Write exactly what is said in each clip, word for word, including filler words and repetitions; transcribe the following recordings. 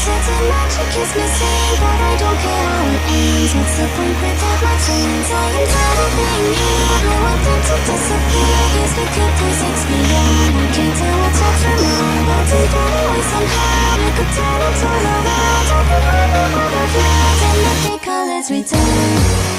certain magic is missing, but I don't care how it ends. What's the point without my friends? I am tired of being here. I want them to disappear. Yes, we could play six feet on. I can't tell what's right from wrong, but to get away somehow. I could turn into a world. I could run the butterflies and the big colors return.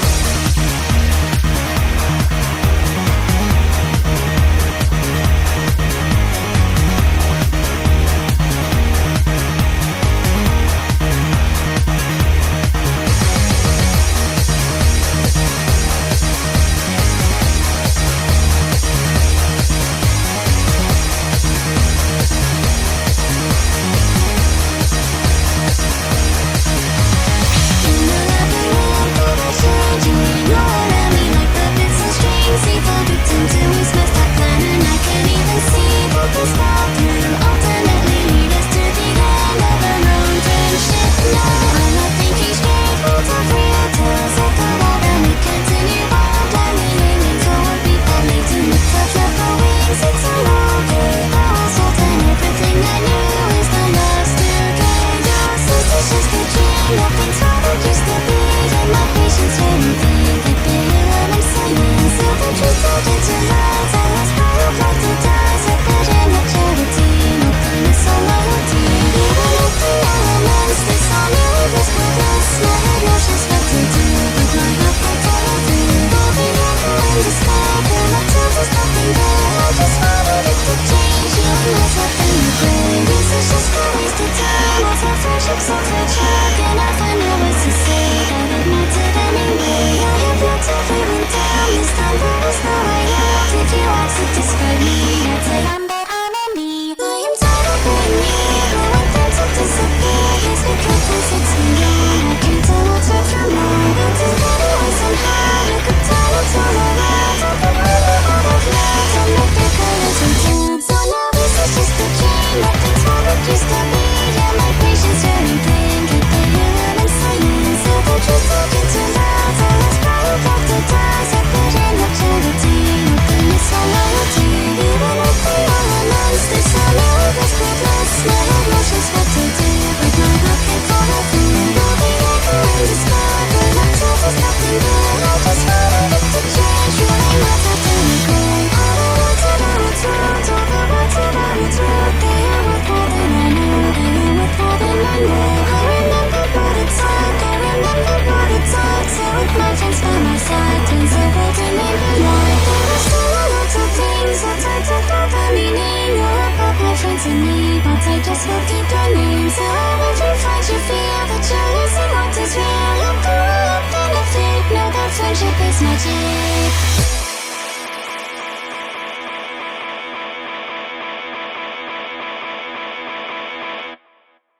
I just forget your name. So when you find you feel that you're losing what is real. Look around, benefit, know that friendship is magic.